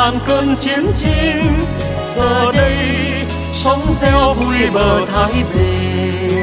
ngàn cơn chiến tranh, giờ đây sống gieo vui bờ Thái Bình.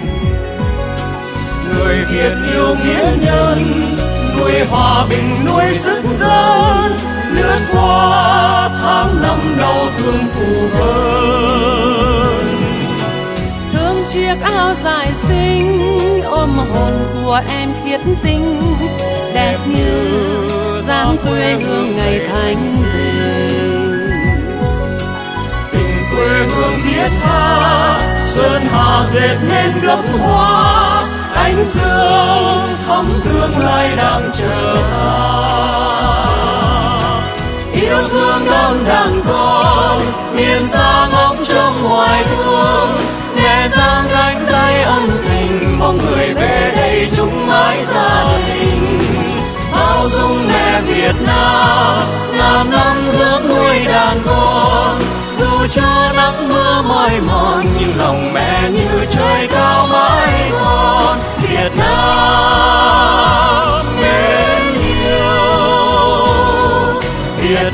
Người Việt yêu nghĩa nhân, nuôi hòa bình nuôi sức dân, lướt qua tháng năm đau thương phù vân. Thương chiếc áo dài xinh ôm hồn của em khiết tinh, đẹp như dáng quê hương ngày thanh bình. Tình quê hương thiết tha, sơn hà dệt nên gấm hoa, ánh dương thắm tương lai đang chờ ta. Yêu thương đón đàn con, miền xa ngóng trông hoài thương, mẹ giang cánh tay ân tình, mong người về đây chung mái gia đình. Bao dung mẹ Việt Nam, ngàn năm dưỡng nuôi đàn con, dù cho nắng mưa mỏi mòn nhưng lòng mẹ như trời cao mãi còn. Việt Nam mến yêu, Việt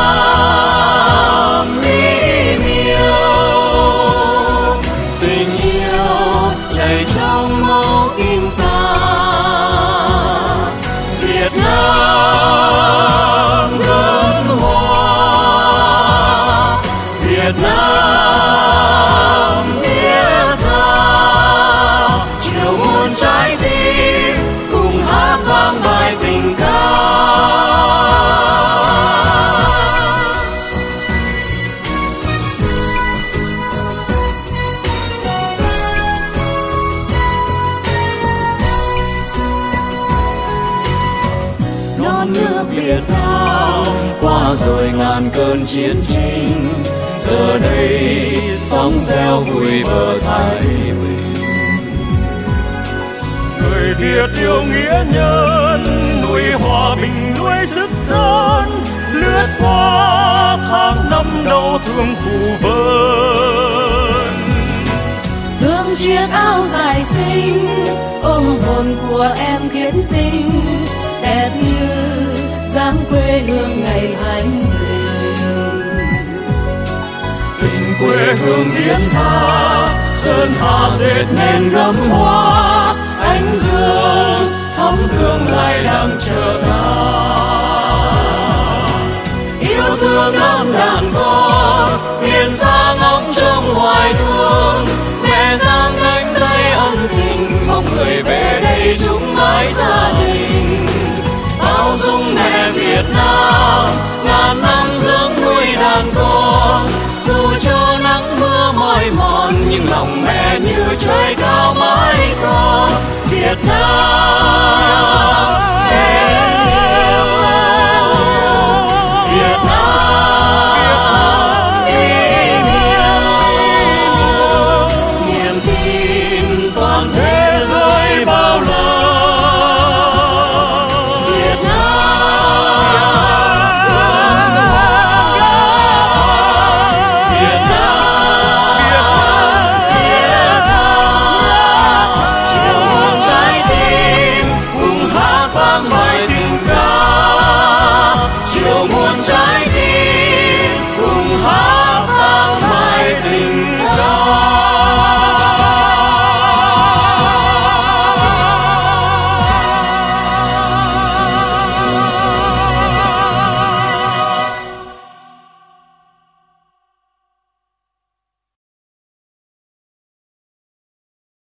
Nam mỹ miều, tình yêu chảy trong máu tim ta. Việt Nam gấm hoa, Việt Nam thiết tha, chiều muôn trái tim cùng hát vang bài tình ca. Non nước Việt Nam qua rồi ngàn cơn chiến tranh, giờ đây sống gieo vui bờ Thái Bình. Người Việt yêu nghĩa nhân, nuôi hòa bình nuôi sức dân, lướt qua tháng năm đau thương phù vân. Thương chiếc áo dài xinh ôm hồn của em khiết tinh, đẹp như dáng quê hương ngày thanh bình. Tình quê hương thiên tha, sơn hà dệt nên gấm hoa, ánh dương thắm tương lai đang chờ ta. Yêu thương đón đàn con, miền xa ngóng trông hoài thương, mẹ giang cánh tay ân tình, mong người về đây chung mái gia đình. Bao dung mẹ Việt Nam, ngàn năm dưỡng nuôi đàn con, dù cho nắng mưa mỏi mòn nhưng lòng mẹ như trời cao mãi còn. Việt Nam mến yêu, Việt Nam yêu, niềm tin toàn thế giới bao la. Việt Nam, Việt Nam thiết tha, chiều muôn trái tim cùng hát vang bài